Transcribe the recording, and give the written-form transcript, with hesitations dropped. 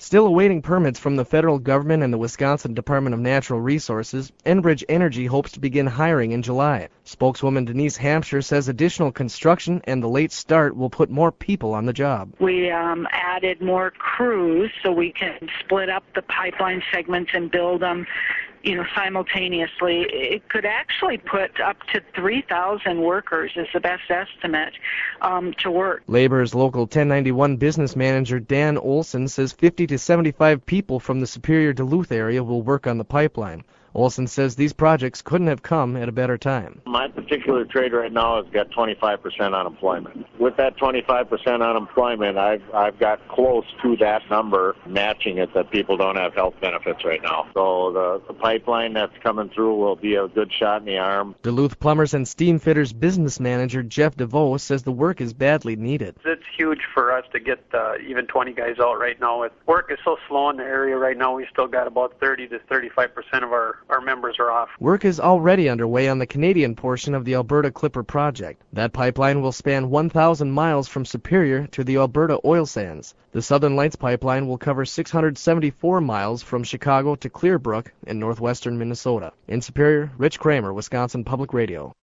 Still awaiting permits from the federal government and the Wisconsin Department of Natural Resources, Enbridge Energy hopes to begin hiring in July. Spokeswoman Denise Hampshire says additional construction and the late start will put more people on the job. We added more crews so we can split up the pipeline segments and build them simultaneously. It could actually put up to 3,000 workers, is the best estimate, to work. Labor's local 1091 business manager Dan Olson says 50 to 75 people from the Superior Duluth area will work on the pipeline. Olson says these projects couldn't have come at a better time. My particular trade right now has got 25% unemployment. With that 25% unemployment, I've got close to that number, matching it, that people don't have health benefits right now. So the pipeline that's coming through will be a good shot in the arm. Duluth Plumbers and Steamfitters business manager Jeff DeVoe says the work is badly needed. It's huge for us to get even 20 guys out right now. Work is so slow in the area right now. We still got about 30 to 35% of our members are off. Work is already underway on the Canadian portion of the Alberta Clipper project. That pipeline will span 1,000 miles from Superior to the Alberta oil sands. The Southern Lights pipeline will cover 674 miles from Chicago to Clearbrook in northwestern Minnesota. In Superior, Rich Kramer, Wisconsin Public Radio.